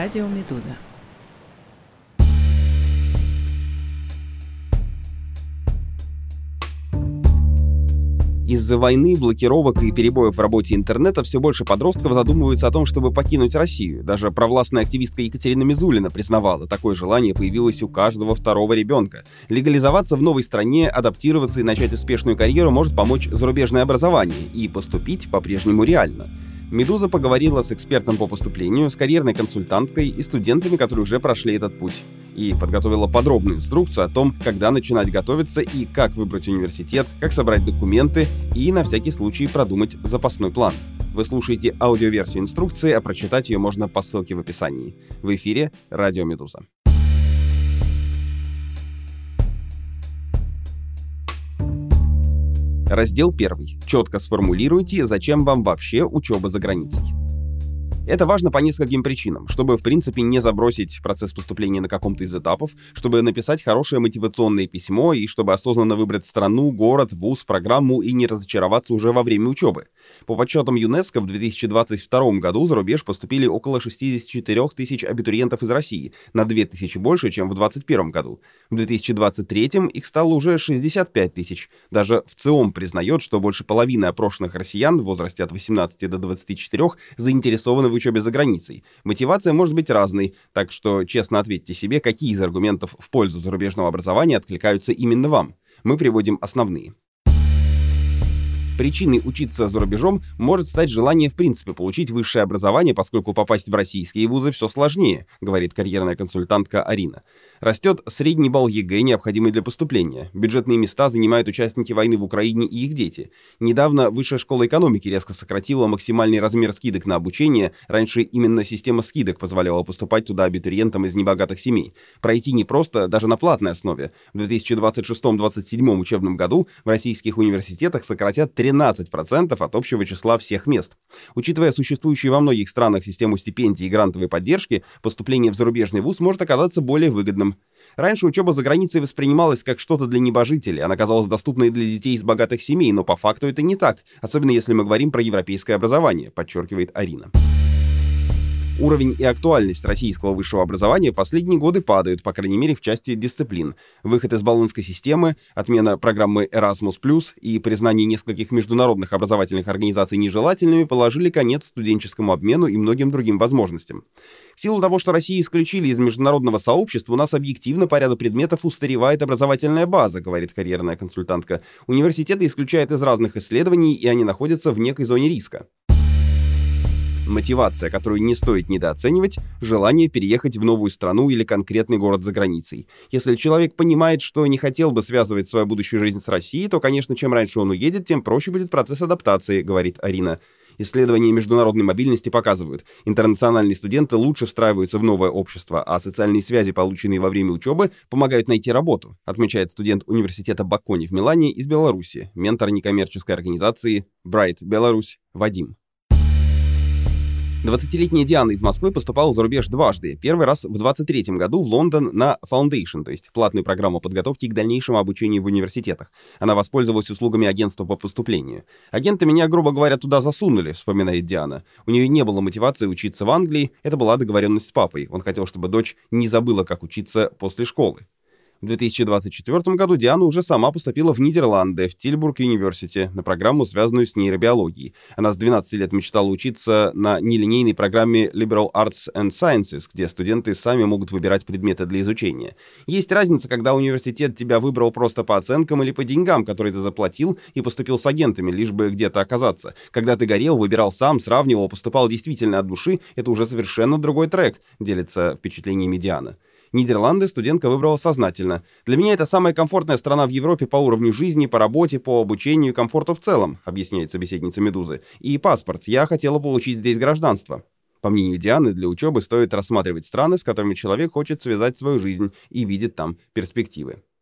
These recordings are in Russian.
Радио Медуза. Из-за войны, блокировок и перебоев в работе интернета все больше подростков задумываются о том, чтобы покинуть Россию. Даже провластная активистка Екатерина Мизулина признавала, такое желание появилось у каждого второго ребенка. Легализоваться в новой стране, адаптироваться и начать успешную карьеру может помочь зарубежное образование, и поступить по-прежнему реально. «Медуза» поговорила с экспертом по поступлению, с карьерной консультанткой и студентами, которые уже прошли этот путь. И подготовила подробную инструкцию о том, когда начинать готовиться и как выбрать университет, как собрать документы и, на всякий случай, продумать запасной план. Вы слушаете аудиоверсию инструкции, а прочитать ее можно по ссылке в описании. В эфире «Радио Медуза». Раздел 1. Четко сформулируйте, зачем вам вообще учеба за границей. Это важно по нескольким причинам, чтобы, в принципе, не забросить процесс поступления на каком-то из этапов, чтобы написать хорошее мотивационное письмо и чтобы осознанно выбрать страну, город, вуз, программу и не разочароваться уже во время учебы. По подсчетам ЮНЕСКО, в 2022 году за рубеж поступили около 64 тысяч абитуриентов из России, на 2 тысячи больше, чем в 2021 году. В 2023 их стало уже 65 тысяч. Даже ВЦИОМ признает, что больше половины опрошенных россиян в возрасте от 18 до 24 заинтересованы в учебе за границей. Мотивация может быть разной, так что честно ответьте себе, какие из аргументов в пользу зарубежного образования откликаются именно вам. Мы приводим основные. Причиной учиться за рубежом может стать желание в принципе получить высшее образование, поскольку попасть в российские вузы все сложнее, говорит карьерная консультантка Арина. Растет средний балл ЕГЭ, необходимый для поступления. Бюджетные места занимают участники войны в Украине и их дети. Недавно Высшая школа экономики резко сократила максимальный размер скидок на обучение. Раньше именно система скидок позволяла поступать туда абитуриентам из небогатых семей. Пройти непросто даже на платной основе. В 2026-2027 учебном году в российских университетах сократят 13% от общего числа всех мест. Учитывая существующую во многих странах систему стипендий и грантовой поддержки, поступление в зарубежный вуз может оказаться более выгодным. Раньше учеба за границей воспринималась как что-то для небожителей, она казалась доступной для детей из богатых семей, но по факту это не так, особенно если мы говорим про европейское образование, подчеркивает Арина. Уровень и актуальность российского высшего образования в последние годы падают, по крайней мере, в части дисциплин. Выход из Болонской системы, отмена программы Erasmus+, и признание нескольких международных образовательных организаций нежелательными положили конец студенческому обмену и многим другим возможностям. В силу того, что Россию исключили из международного сообщества, у нас объективно по ряду предметов устаревает образовательная база, говорит карьерная консультантка. Университеты исключают из разных исследований, и они находятся в некой зоне риска. Мотивация, которую не стоит недооценивать, желание переехать в новую страну или конкретный город за границей. Если человек понимает, что не хотел бы связывать свою будущую жизнь с Россией, то, конечно, чем раньше он уедет, тем проще будет процесс адаптации, говорит Арина. Исследования международной мобильности показывают, интернациональные студенты лучше встраиваются в новое общество, а социальные связи, полученные во время учебы, помогают найти работу, отмечает студент университета Бакони в Милане из Беларуси, ментор некоммерческой организации Bright Belarus Вадим. 20-летняя Диана из Москвы поступала за рубеж дважды. Первый раз в 23 году в Лондон на Foundation, то есть платную программу подготовки к дальнейшему обучению в университетах. Она воспользовалась услугами агентства по поступлению. «Агенты меня, грубо говоря, туда засунули», — вспоминает Диана. У нее не было мотивации учиться в Англии, это была договоренность с папой. Он хотел, чтобы дочь не забыла, как учиться после школы. В 2024 году Диана уже сама поступила в Нидерланды, в Тильбург Юниверсити, на программу, связанную с нейробиологией. Она с 12 лет мечтала учиться на нелинейной программе Liberal Arts and Sciences, где студенты сами могут выбирать предметы для изучения. Есть разница, когда университет тебя выбрал просто по оценкам или по деньгам, которые ты заплатил, и поступил с агентами, лишь бы где-то оказаться. Когда ты горел, выбирал сам, сравнивал, поступал действительно от души, это уже совершенно другой трек, делится впечатлениями Диана. Нидерланды студентка выбрала сознательно. «Для меня это самая комфортная страна в Европе по уровню жизни, по работе, по обучению и комфорту в целом», объясняет собеседница «Медузы». «И паспорт. Я хотела получить здесь гражданство». По мнению Дианы, для учебы стоит рассматривать страны, с которыми человек хочет связать свою жизнь и видит там перспективы.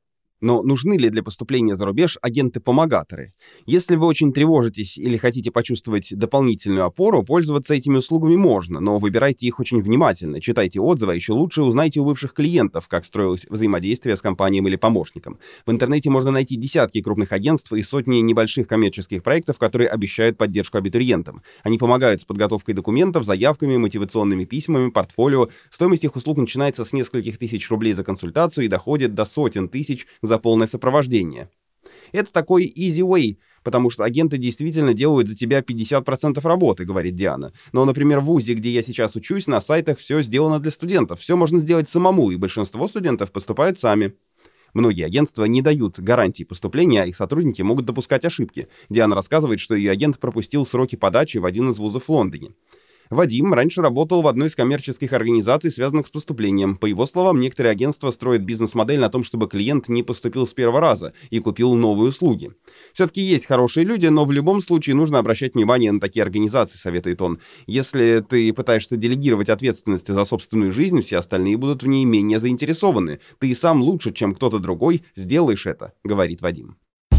Но нужны ли для поступления за рубеж агенты-помогаторы? Если вы очень тревожитесь или хотите почувствовать дополнительную опору, пользоваться этими услугами можно, но выбирайте их очень внимательно, читайте отзывы, а еще лучше узнайте у бывших клиентов, как строилось взаимодействие с компанией или помощником. В интернете можно найти десятки крупных агентств и сотни небольших коммерческих проектов, которые обещают поддержку абитуриентам. Они помогают с подготовкой документов, заявками, мотивационными письмами, портфолио. Стоимость их услуг начинается с нескольких тысяч рублей за консультацию и доходит до сотен тысяч за полное сопровождение. Это такой easy way, потому что агенты действительно делают за тебя 50% работы, говорит Диана. Но, например, в ВУЗе, где я сейчас учусь, на сайтах все сделано для студентов. Все можно сделать самому, и большинство студентов поступают сами. Многие агентства не дают гарантии поступления, а их сотрудники могут допускать ошибки. Диана рассказывает, что ее агент пропустил сроки подачи в один из вузов в Лондоне. Вадим раньше работал в одной из коммерческих организаций, связанных с поступлением. По его словам, некоторые агентства строят бизнес-модель на том, чтобы клиент не поступил с первого раза и купил новые услуги. Все-таки есть хорошие люди, но в любом случае нужно обращать внимание на такие организации, советует он. Если ты пытаешься делегировать ответственность за собственную жизнь, все остальные будут в ней менее заинтересованы. Ты и сам лучше, чем кто-то другой, сделаешь это, говорит Вадим.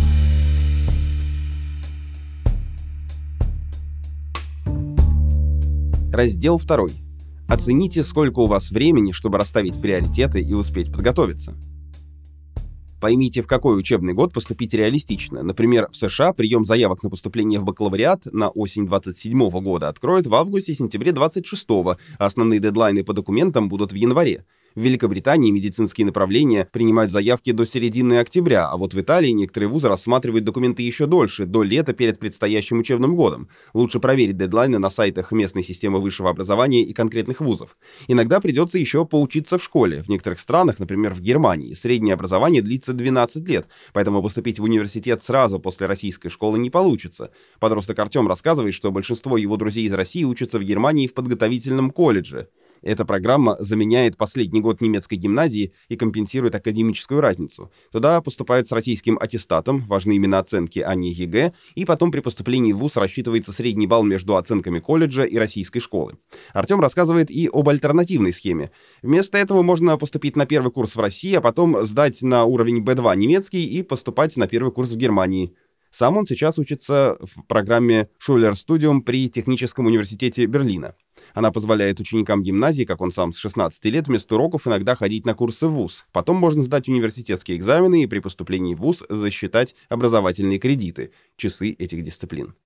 Раздел 2. Оцените, сколько у вас времени, чтобы расставить приоритеты и успеть подготовиться. Поймите, в какой учебный год поступить реалистично. Например, в США прием заявок на поступление в бакалавриат на осень 27 года откроют в августе-сентябре 26, а основные дедлайны по документам будут в январе. В Великобритании медицинские направления принимают заявки до середины октября, а вот в Италии некоторые вузы рассматривают документы еще дольше, до лета перед предстоящим учебным годом. Лучше проверить дедлайны на сайтах местной системы высшего образования и конкретных вузов. Иногда придется еще поучиться в школе. В некоторых странах, например, в Германии, среднее образование длится 12 лет, поэтому поступить в университет сразу после российской школы не получится. Подросток Артем рассказывает, что большинство его друзей из России учатся в Германии в подготовительном колледже. Эта программа заменяет последний год немецкой гимназии и компенсирует академическую разницу. Туда поступают с российским аттестатом, важны именно оценки, а не ЕГЭ, и потом при поступлении в вуз рассчитывается средний балл между оценками колледжа и российской школы. Артем рассказывает и об альтернативной схеме. Вместо этого можно поступить на первый курс в России, а потом сдать на уровень B2 немецкий и поступать на первый курс в Германии. Сам он сейчас учится в программе Schülerstudium при Техническом университете Берлина. Она позволяет ученикам гимназии, как он сам с 16 лет, вместо уроков иногда ходить на курсы в вуз. Потом можно сдать университетские экзамены и при поступлении в вуз засчитать образовательные кредиты, часы этих дисциплин.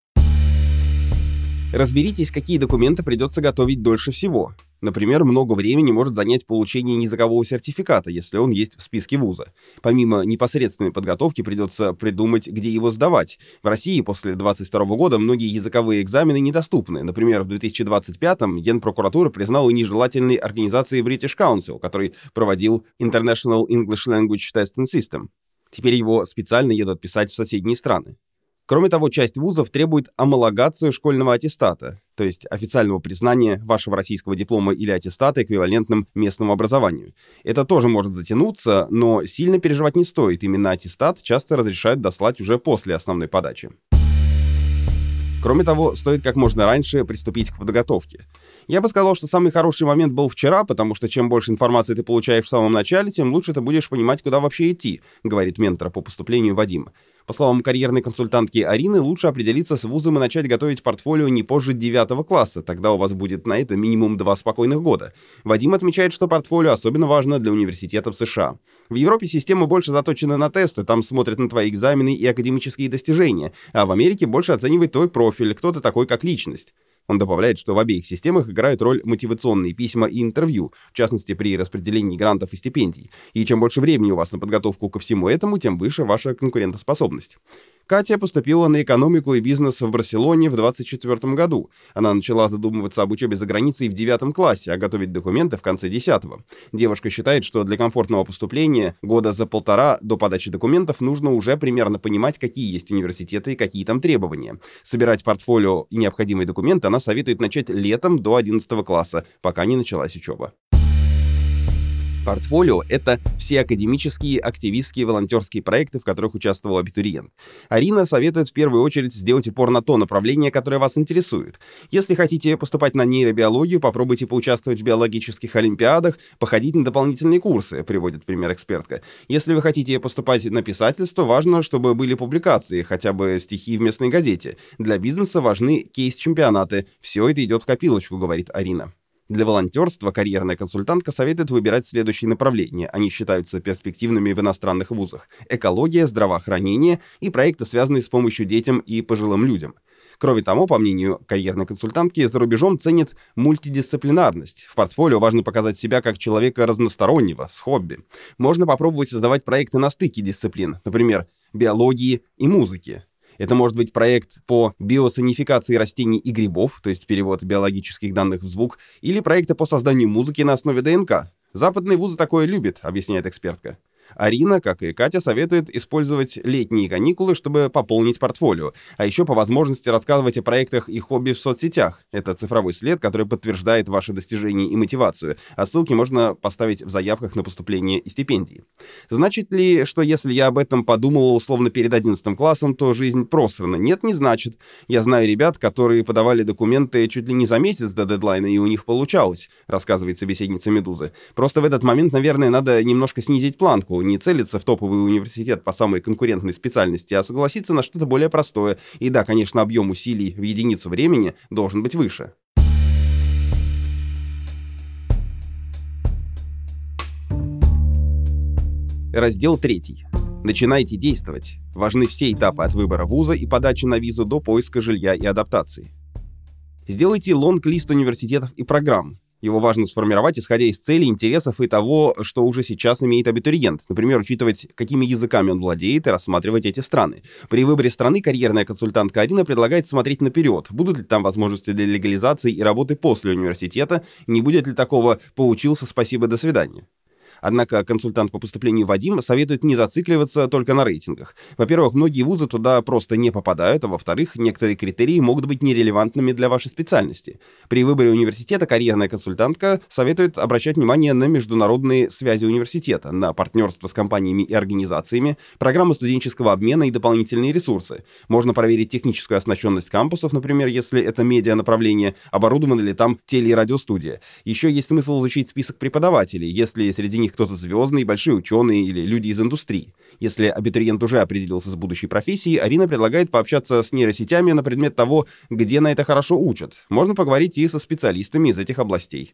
Разберитесь, какие документы придется готовить дольше всего. Например, много времени может занять получение языкового сертификата, если он есть в списке вуза. Помимо непосредственной подготовки придется придумать, где его сдавать. В России после 2022 года многие языковые экзамены недоступны. Например, в 2025-м Генпрокуратура признала нежелательной организацией British Council, который проводил International English Language Testing System. Теперь его специально едут писать в соседние страны. Кроме того, часть вузов требует homологацию школьного аттестата, то есть официального признания вашего российского диплома или аттестата эквивалентным местному образованию. Это тоже может затянуться, но сильно переживать не стоит. Именно аттестат часто разрешают дослать уже после основной подачи. Кроме того, стоит как можно раньше приступить к подготовке. Я бы сказал, что самый хороший момент был вчера, потому что чем больше информации ты получаешь в самом начале, тем лучше ты будешь понимать, куда вообще идти, говорит ментор по поступлению Вадим. По словам карьерной консультантки Арины, лучше определиться с вузом и начать готовить портфолио не позже 9 класса, тогда у вас будет на это минимум 2 спокойных года. Вадим отмечает, что портфолио особенно важно для университетов США. В Европе система больше заточена на тесты, там смотрят на твои экзамены и академические достижения, а в Америке больше оценивает твой профиль, кто ты такой как личность. Он добавляет, что в обеих системах играют роль мотивационные письма и интервью, в частности, при распределении грантов и стипендий. И чем больше времени у вас на подготовку ко всему этому, тем выше ваша конкурентоспособность. Катя поступила на экономику и бизнес в Барселоне в 2024 году. Она начала задумываться об учебе за границей в 9 классе, а готовить документы в конце 10-го. Девушка считает, что для комфортного поступления года за 1,5 до подачи документов нужно уже примерно понимать, какие есть университеты и какие там требования. Собирать портфолио и необходимые документы она советует начать летом до 11 класса, пока не началась учеба. Портфолио — это все академические, активистские, волонтерские проекты, в которых участвовал абитуриент. Арина советует в первую очередь сделать упор на то направление, которое вас интересует. Если хотите поступать на нейробиологию, попробуйте поучаствовать в биологических олимпиадах, походить на дополнительные курсы, приводит пример экспертка. Если вы хотите поступать на писательство, важно, чтобы были публикации, хотя бы стихи в местной газете. Для бизнеса важны кейс-чемпионаты. Все это идет в копилочку, говорит Арина. Для волонтерства карьерная консультантка советует выбирать следующие направления. Они считаются перспективными в иностранных вузах: экология, здравоохранение и проекты, связанные с помощью детям и пожилым людям. Кроме того, по мнению карьерной консультантки, за рубежом ценят мультидисциплинарность. В портфолио важно показать себя как человека разностороннего, с хобби. Можно попробовать создавать проекты на стыке дисциплин, например, биологии и музыки. Это может быть проект по биосанификации растений и грибов, то есть перевод биологических данных в звук, или проекты по созданию музыки на основе ДНК. Западные вузы такое любят, объясняет экспертка. Арина, как и Катя, советует использовать летние каникулы, чтобы пополнить портфолио, а еще по возможности рассказывать о проектах и хобби в соцсетях. Это цифровой след, который подтверждает ваши достижения и мотивацию, а ссылки можно поставить в заявках на поступление и стипендии. Значит ли, что если я об этом подумал условно перед 11 классом, то жизнь просрана? Нет, не значит. Я знаю ребят, которые подавали документы чуть ли не за месяц до дедлайна, и у них получалось, рассказывает собеседница «Медузы». Просто в этот момент, наверное, надо немножко снизить планку, не целиться в топовый университет по самой конкурентной специальности, а согласиться на что-то более простое. И да, конечно, объем усилий в единицу времени должен быть выше. Раздел 3. Начинайте действовать. Важны все этапы от выбора вуза и подачи на визу до поиска жилья и адаптации. Сделайте лонг-лист университетов и программ. Его важно сформировать, исходя из целей, интересов и того, что уже сейчас имеет абитуриент. Например, учитывать, какими языками он владеет, и рассматривать эти страны. При выборе страны карьерная консультантка Арина предлагает смотреть наперед. Будут ли там возможности для легализации и работы после университета? Не будет ли такого «поучился, спасибо, до свидания»? Однако консультант по поступлению Вадим советует не зацикливаться только на рейтингах. Во-первых, многие вузы туда просто не попадают, а во-вторых, некоторые критерии могут быть нерелевантными для вашей специальности. При выборе университета карьерная консультантка советует обращать внимание на международные связи университета, на партнерство с компаниями и организациями, программы студенческого обмена и дополнительные ресурсы. Можно проверить техническую оснащенность кампусов, например, если это медиа-направление, оборудована ли там теле- и радиостудия. Еще есть смысл изучить список преподавателей, если среди них кто-то звездный, большие ученые или люди из индустрии. Если абитуриент уже определился с будущей профессией, Арина предлагает пообщаться с нейросетями на предмет того, где на это хорошо учат. Можно поговорить и со специалистами из этих областей.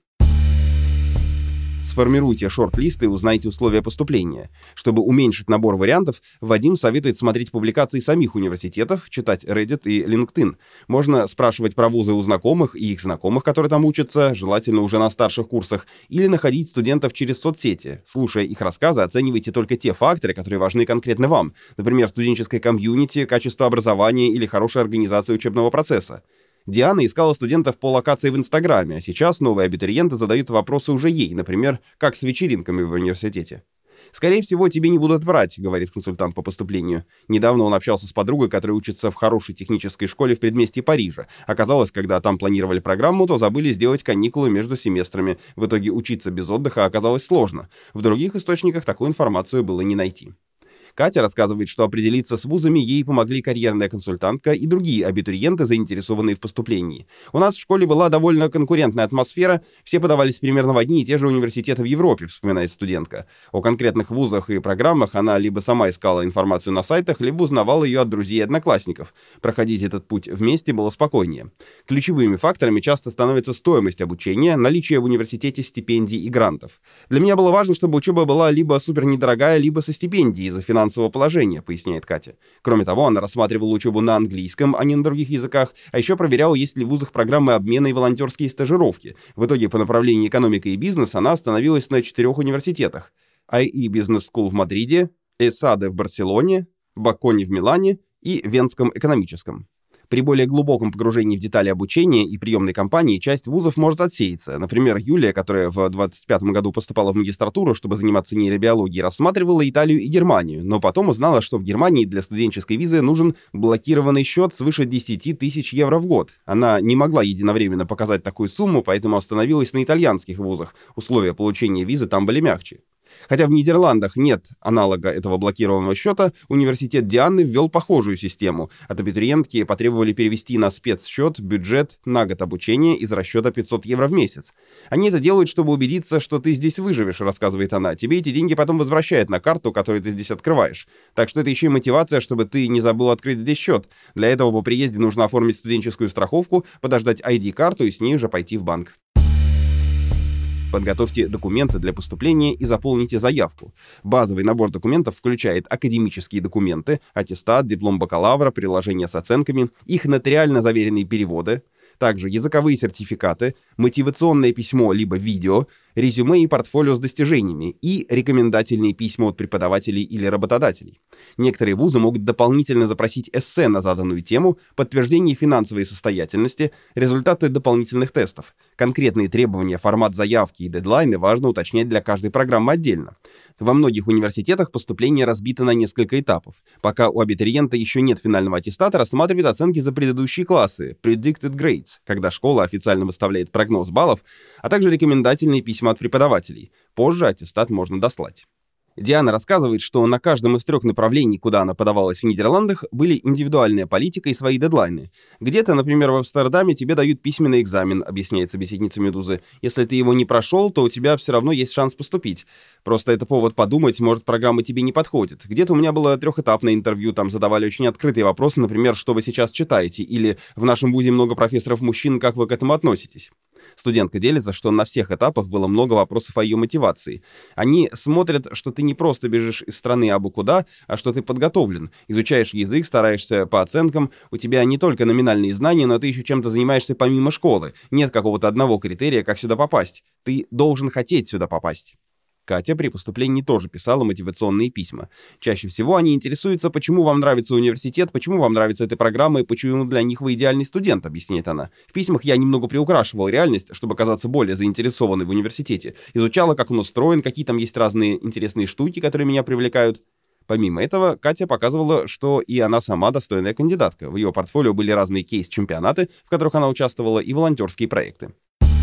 Сформируйте шорт-лист и узнайте условия поступления. Чтобы уменьшить набор вариантов, Вадим советует смотреть публикации самих университетов, читать Reddit и LinkedIn. Можно спрашивать про вузы у знакомых и их знакомых, которые там учатся, желательно уже на старших курсах, или находить студентов через соцсети. Слушая их рассказы, оценивайте только те факторы, которые важны конкретно вам. Например, студенческое комьюнити, качество образования или хорошая организация учебного процесса. Диана искала студентов по локации в Инстаграме, а сейчас новые абитуриенты задают вопросы уже ей, например, как с вечеринками в университете. «Скорее всего, тебе не будут врать», — говорит консультант по поступлению. Недавно он общался с подругой, которая учится в хорошей технической школе в предместье Парижа. Оказалось, когда там планировали программу, то забыли сделать каникулы между семестрами. В итоге учиться без отдыха оказалось сложно. В других источниках такую информацию было не найти. Катя рассказывает, что определиться с вузами ей помогли карьерная консультантка и другие абитуриенты, заинтересованные в поступлении. «У нас в школе была довольно конкурентная атмосфера, все подавались примерно в одни и те же университеты в Европе», вспоминает студентка. О конкретных вузах и программах она либо сама искала информацию на сайтах, либо узнавала ее от друзей и одноклассников. Проходить этот путь вместе было спокойнее. Ключевыми факторами часто становится стоимость обучения, наличие в университете стипендий и грантов. «Для меня было важно, чтобы учеба была либо супер недорогая, либо со стипендией за финансового положения», поясняет Катя. Кроме того, она рассматривала учебу на английском, а не на других языках, а еще проверяла, есть ли в вузах программы обмена и волонтерские стажировки. В итоге по направлению экономика и бизнес она остановилась на 4 университетах: IE Business School в Мадриде, ESADE в Барселоне, Баккони в Милане и Венском экономическом. При более глубоком погружении в детали обучения и приемной кампании часть вузов может отсеяться. Например, Юлия, которая в 2025 году поступала в магистратуру, чтобы заниматься нейробиологией, рассматривала Италию и Германию, но потом узнала, что в Германии для студенческой визы нужен блокированный счет свыше 10 тысяч евро в год. Она не могла единовременно показать такую сумму, поэтому остановилась на итальянских вузах. Условия получения визы там были мягче. Хотя в Нидерландах нет аналога этого блокированного счета, университет Дианы ввел похожую систему. От абитуриентки потребовали перевести на спецсчет бюджет на год обучения из расчета 500 евро в месяц. Они это делают, чтобы убедиться, что ты здесь выживешь, рассказывает она. Тебе эти деньги потом возвращают на карту, которую ты здесь открываешь. Так что это еще и мотивация, чтобы ты не забыл открыть здесь счет. Для этого по приезде нужно оформить студенческую страховку, подождать ID-карту и с ней уже пойти в банк. Подготовьте документы для поступления и заполните заявку. Базовый набор документов включает академические документы, аттестат, диплом бакалавра, приложения с оценками, их нотариально заверенные переводы, также языковые сертификаты, мотивационное письмо либо видео, резюме и портфолио с достижениями и рекомендательные письма от преподавателей или работодателей. Некоторые вузы могут дополнительно запросить эссе на заданную тему, подтверждение финансовой состоятельности, результаты дополнительных тестов. Конкретные требования, формат заявки и дедлайны важно уточнять для каждой программы отдельно. Во многих университетах поступление разбито на несколько этапов. Пока у абитуриента еще нет финального аттестата, рассматривают оценки за предыдущие классы, predicted grades, когда школа официально выставляет прогноз баллов, а также рекомендательные письма от преподавателей. Позже аттестат можно дослать. Диана рассказывает, что на каждом из 3 направлений, куда она подавалась в Нидерландах, были индивидуальная политика и свои дедлайны. Где-то, например, в Амстердаме тебе дают письменный экзамен, объясняет собеседница «Медузы». Если ты его не прошел, то у тебя все равно есть шанс поступить. Просто это повод подумать, может, программа тебе не подходит. Где-то у меня было 3-этапное интервью, там задавали очень открытые вопросы, например, что вы сейчас читаете, или в нашем вузе много профессоров-мужчин, как вы к этому относитесь? Студентка делится, что на всех этапах было много вопросов о ее мотивации. Они смотрят, что ты не просто бежишь из страны абы куда, а что ты подготовлен. Изучаешь язык, стараешься по оценкам. У тебя не только номинальные знания, но ты еще чем-то занимаешься помимо школы. Нет какого-то одного критерия, как сюда попасть. Ты должен хотеть сюда попасть. Катя при поступлении тоже писала мотивационные письма. Чаще всего они интересуются, почему вам нравится университет, почему вам нравится эта программа и почему для них вы идеальный студент, объясняет она. В письмах я немного приукрашивал реальность, чтобы казаться более заинтересованной в университете. Изучала, как он устроен, какие там есть разные интересные штуки, которые меня привлекают. Помимо этого, Катя показывала, что и она сама достойная кандидатка. В ее портфолио были разные кейс-чемпионаты, в которых она участвовала, и волонтерские проекты.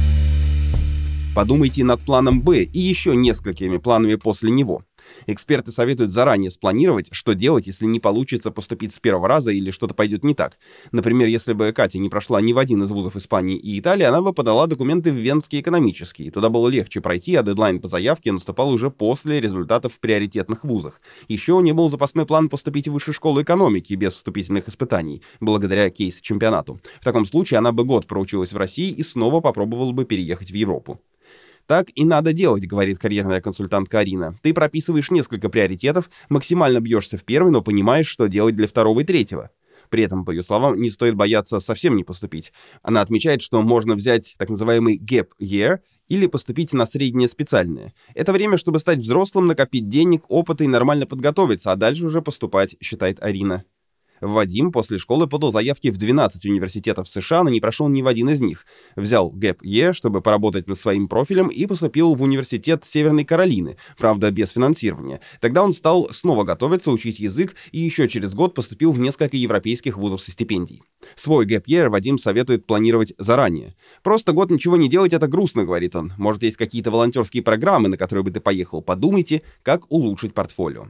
Подумайте над планом «Б» и еще несколькими планами после него. Эксперты советуют заранее спланировать, что делать, если не получится поступить с первого раза или что-то пойдет не так. Например, если бы Катя не прошла ни в один из вузов Испании и Италии, она бы подала документы в Венский экономический. Туда было легче пройти, а дедлайн по заявке наступал уже после результатов в приоритетных вузах. Еще у нее был запасной план поступить в высшую школу экономики без вступительных испытаний, благодаря кейс-чемпионату. В таком случае она бы год проучилась в России и снова попробовала бы переехать в Европу. Так и надо делать, говорит карьерная консультантка Арина. Ты прописываешь несколько приоритетов, максимально бьешься в первый, но понимаешь, что делать для второго и третьего. При этом, по ее словам, не стоит бояться совсем не поступить. Она отмечает, что можно взять так называемый gap year или поступить на среднее специальное. Это время, чтобы стать взрослым, накопить денег, опыта и нормально подготовиться, а дальше уже поступать, считает Арина. Вадим после школы подал заявки в 12 университетов США, но не прошел ни в один из них. Взял Gap Year, чтобы поработать над своим профилем, и поступил в университет Северной Каролины, правда, без финансирования. Тогда он стал снова готовиться, учить язык, и еще через год поступил в несколько европейских вузов со стипендий. Свой Gap Year Вадим советует планировать заранее. «Просто год ничего не делать — это грустно», — говорит он. «Может, есть какие-то волонтерские программы, на которые бы ты поехал? Подумайте, как улучшить портфолио».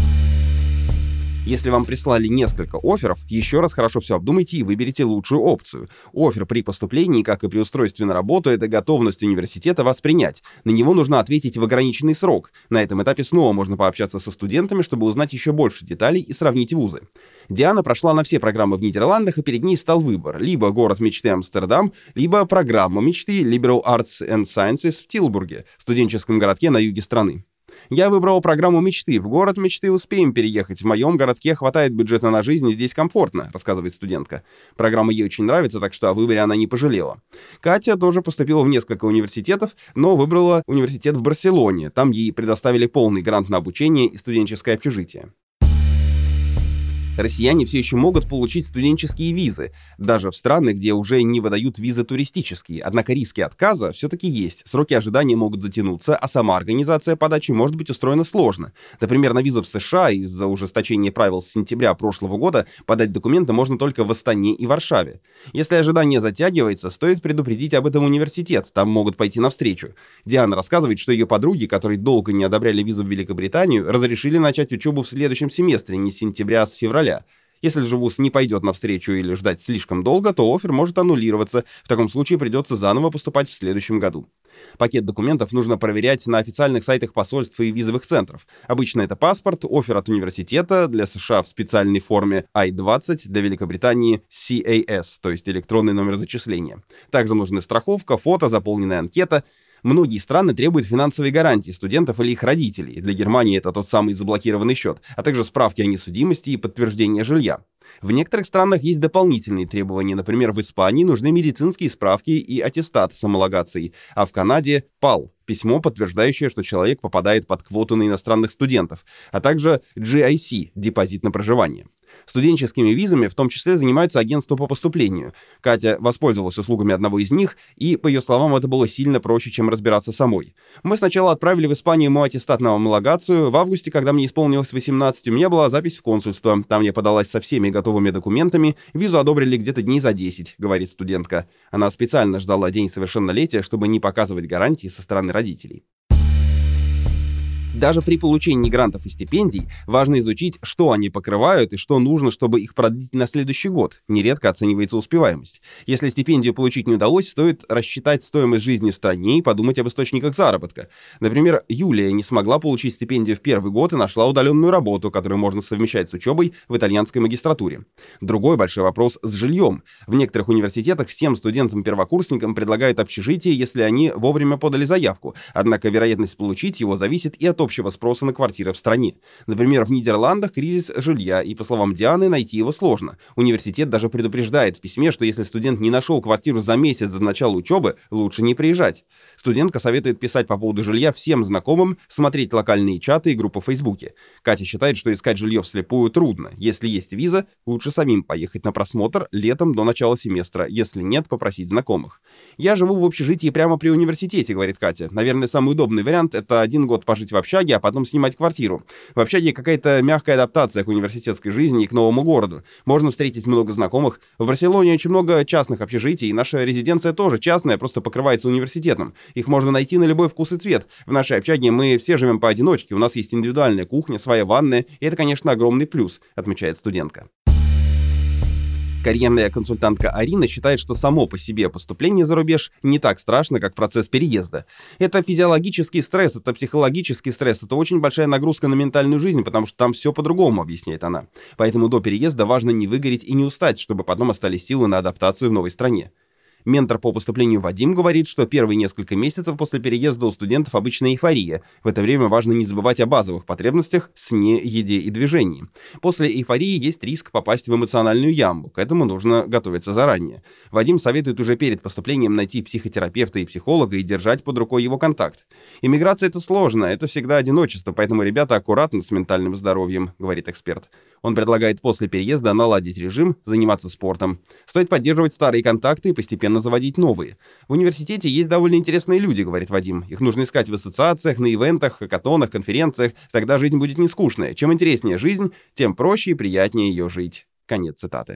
Если вам прислали несколько офферов, еще раз хорошо все обдумайте и выберите лучшую опцию. Оффер при поступлении, как и при устройстве на работу, это готовность университета вас принять. На него нужно ответить в ограниченный срок. На этом этапе снова можно пообщаться со студентами, чтобы узнать еще больше деталей и сравнить вузы. Диана прошла на все программы в Нидерландах, и перед ней стал выбор. Либо город мечты Амстердам, либо программа мечты Liberal Arts and Sciences в Тилбурге, студенческом городке на юге страны. Я выбрал программу мечты. В город мечты успеем переехать. В моем городке хватает бюджета на жизнь, здесь комфортно, рассказывает студентка. Программа ей очень нравится, так что о выборе она не пожалела. Катя тоже поступила в несколько университетов, но выбрала университет в Барселоне. Там ей предоставили полный грант на обучение и студенческое общежитие. Россияне все еще могут получить студенческие визы, даже в странах, где уже не выдают визы туристические. Однако риски отказа все-таки есть. Сроки ожидания могут затянуться, а сама организация подачи может быть устроена сложно. Например, на визу в США из-за ужесточения правил с сентября прошлого года подать документы можно только в Астане и Варшаве. Если ожидание затягивается, стоит предупредить об этом университет, там могут пойти навстречу. Диана рассказывает, что ее подруги, которые долго не одобряли визу в Великобританию, разрешили начать учебу в следующем семестре, не с сентября, а с февраля. Если же вуз не пойдет навстречу или ждать слишком долго, то оффер может аннулироваться. В таком случае придется заново поступать в следующем году. Пакет документов нужно проверять на официальных сайтах посольств и визовых центров. Обычно это паспорт, оффер от университета, для США в специальной форме I-20, для Великобритании CAS, то есть электронный номер зачисления. Также нужны страховка, фото, заполненная анкета. Многие страны требуют финансовой гарантии студентов или их родителей. Для Германии это тот самый заблокированный счет, а также справки о несудимости и подтверждение жилья. В некоторых странах есть дополнительные требования. Например, в Испании нужны медицинские справки и аттестат с homологацией, а в Канаде — PAL — письмо, подтверждающее, что человек попадает под квоту на иностранных студентов, а также GIC — депозит на проживание. Студенческими визами в том числе занимаются агентства по поступлению. Катя воспользовалась услугами одного из них, и, по ее словам, это было сильно проще, чем разбираться самой. «Мы сначала отправили в Испанию мой аттестат на homологацию. В августе, когда мне исполнилось 18, у меня была запись в консульство. Там я подалась со всеми готовыми документами. Визу одобрили где-то дней за 10», — говорит студентка. Она специально ждала день совершеннолетия, чтобы не показывать гарантии со стороны родителей. Даже при получении грантов и стипендий важно изучить, что они покрывают и что нужно, чтобы их продлить на следующий год. Нередко оценивается успеваемость. Если стипендию получить не удалось, стоит рассчитать стоимость жизни в стране и подумать об источниках заработка. Например, Юлия не смогла получить стипендию в первый год и нашла удаленную работу, которую можно совмещать с учебой в итальянской магистратуре. Другой большой вопрос с жильем. В некоторых университетах всем студентам-первокурсникам предлагают общежитие, если они вовремя подали заявку. Однако вероятность получить его зависит и от общего спроса на квартиры в стране. Например, в Нидерландах кризис жилья, и, по словам Дианы, найти его сложно. Университет даже предупреждает в письме, что если студент не нашел квартиру за месяц до начала учебы, лучше не приезжать. Студентка советует писать по поводу жилья всем знакомым, смотреть локальные чаты и группы в Фейсбуке. Катя считает, что искать жилье вслепую трудно. Если есть виза, лучше самим поехать на просмотр летом до начала семестра. Если нет, попросить знакомых. «Я живу в общежитии прямо при университете», — говорит Катя. «Наверное, самый удобный вариант — это 1 год пожить в общаге, а потом снимать квартиру. В общаге какая-то мягкая адаптация к университетской жизни и к новому городу. Можно встретить много знакомых. В Барселоне очень много частных общежитий, и наша резиденция тоже частная, просто покрывается университетом. Их можно найти на любой вкус и цвет. В нашей общаге мы все живем поодиночке, у нас есть индивидуальная кухня, своя ванная, и это, конечно, огромный плюс», — отмечает студентка. Карьерная консультантка Арина считает, что само по себе поступление за рубеж не так страшно, как процесс переезда. Это физиологический стресс, это психологический стресс, это очень большая нагрузка на ментальную жизнь, потому что там все по-другому, объясняет она. Поэтому до переезда важно не выгореть и не устать, чтобы потом остались силы на адаптацию в новой стране. Ментор по поступлению Вадим говорит, что первые несколько месяцев после переезда у студентов обычно эйфория. В это время важно не забывать о базовых потребностях — сне, еде и движении. После эйфории есть риск попасть в эмоциональную яму. К этому нужно готовиться заранее. Вадим советует уже перед поступлением найти психотерапевта и психолога и держать под рукой его контакт. «Иммиграция — это сложно, это всегда одиночество, поэтому ребята аккуратны с ментальным здоровьем», — говорит эксперт. Он предлагает после переезда наладить режим, заниматься спортом. Стоит поддерживать старые контакты и постепенно заводить новые. «В университете есть довольно интересные люди», — говорит Вадим. «Их нужно искать в ассоциациях, на ивентах, хакатонах, конференциях. Тогда жизнь будет не скучная. Чем интереснее жизнь, тем проще и приятнее ее жить». Конец цитаты.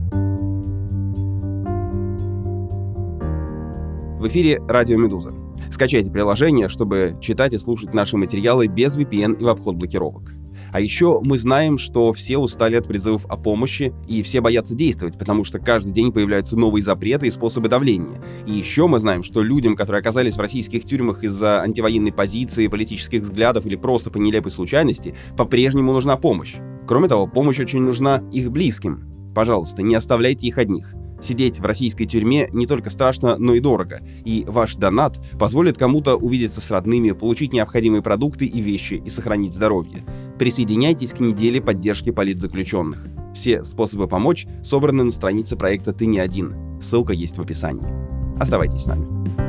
В эфире «Радио Медуза». Скачайте приложение, чтобы читать и слушать наши материалы без VPN и в обход блокировок. А еще мы знаем, что все устали от призывов о помощи, и все боятся действовать, потому что каждый день появляются новые запреты и способы давления. И еще мы знаем, что людям, которые оказались в российских тюрьмах из-за антивоенной позиции, политических взглядов или просто по нелепой случайности, по-прежнему нужна помощь. Кроме того, помощь очень нужна их близким. Пожалуйста, не оставляйте их одних. Сидеть в российской тюрьме не только страшно, но и дорого. И ваш донат позволит кому-то увидеться с родными, получить необходимые продукты и вещи и сохранить здоровье. Присоединяйтесь к неделе поддержки политзаключенных. Все способы помочь собраны на странице проекта «Ты не один». Ссылка есть в описании. Оставайтесь с нами.